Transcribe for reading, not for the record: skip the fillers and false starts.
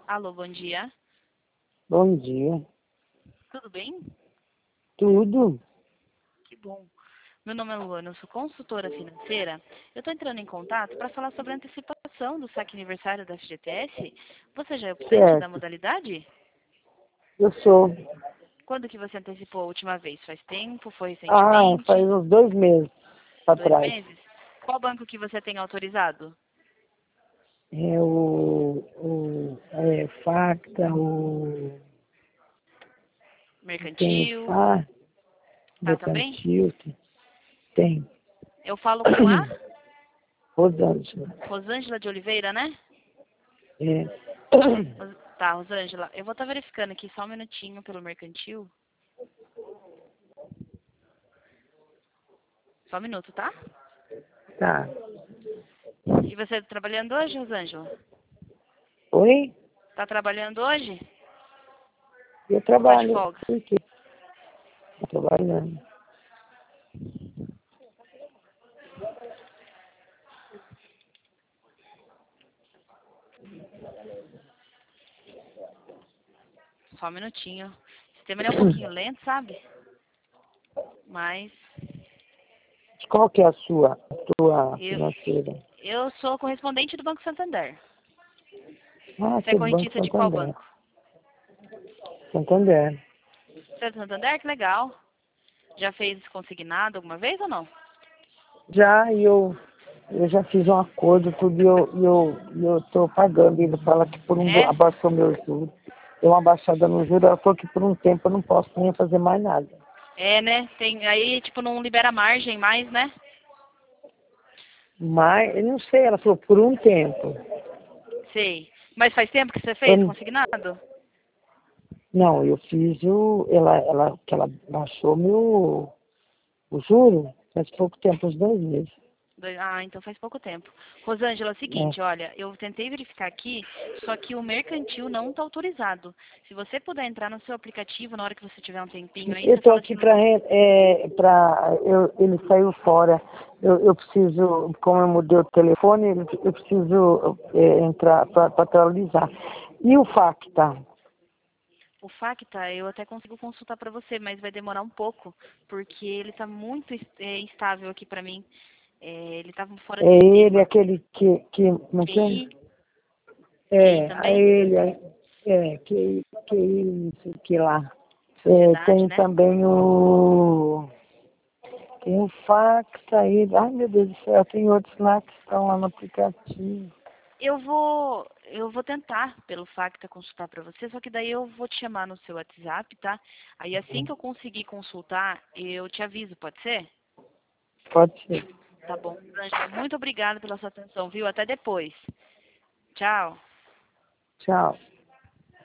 Alô, bom dia. Bom dia. Tudo bem? Tudo? Que bom. Meu nome é Luana, eu sou consultora financeira. Eu estou entrando em contato para falar sobre a antecipação do saque aniversário da FGTS. Você já é optante da Certo. modalidade? Eu sou. Quando que você antecipou a última vez? Faz tempo? Foi Faz recentemente? uns 2 meses 2 atrás. meses? Qual banco que você tem autorizado? É Facta, tem o Mercantil? Fá, Tá também? Mercantil, tem. Eu falo com a Rosângela. Rosângela de Oliveira, né? É. Tá, Rosângela, eu vou estar verificando aqui só um minutinho pelo mercantil. Só um minuto, tá? Tá. E você tá trabalhando hoje, Rosângela? Oi? Tá trabalhando hoje? Eu Ou tá de trabalho. folga? Por quê? Tô trabalhando. Só um minutinho. O sistema ele é um pouquinho lento, sabe? Mas Qual que é a tua eu, financeira? eu sou correspondente do Banco Santander. Você é Você é do Banco correntista de qual Santander. banco? Santander. Você é do Santander? Que legal. Já fez consignado alguma vez ou não? Já eu já fiz um acordo, tudo, e eu tô pagando. Ele fala que É? abaixou meu juro. Deu uma baixada no juro, ela falou que por um tempo eu não posso nem fazer mais nada. É, né? Tem, aí, tipo, não libera margem mais, né? Mas, eu não sei, ela falou por um tempo. Sei. Mas faz tempo que você Eu fez consignado? não, eu fiz que ela baixou o juro faz pouco tempo, uns 2 meses. Ah, então faz pouco tempo. Rosângela, é o Né? seguinte, olha, eu tentei verificar aqui, só que o mercantil não está autorizado. Se você puder entrar no seu aplicativo na hora que você tiver um tempinho aí, Eu você estou fala aqui assim, ele saiu fora. Eu preciso, como eu mudei o telefone, eu preciso entrar para atualizar. E o Facta? o Facta, eu até consigo consultar para você, mas vai demorar um pouco, porque ele está muito instável aqui para mim. Ele estava fora do É ele, sistema. aquele como que é? QI, QI também, Ele, não sei o que lá. sociedade, Tem né? também tem o Facta aí. Ai, meu Deus do céu, tem outros lá que estão lá no aplicativo. Eu vou tentar pelo Facta consultar para você, só que daí eu vou te chamar no seu WhatsApp, tá? Aí assim que eu conseguir consultar, eu te aviso, pode ser? Pode ser. Tá bom. Ângela, muito obrigada pela sua atenção, viu? Até depois. Tchau. Tchau.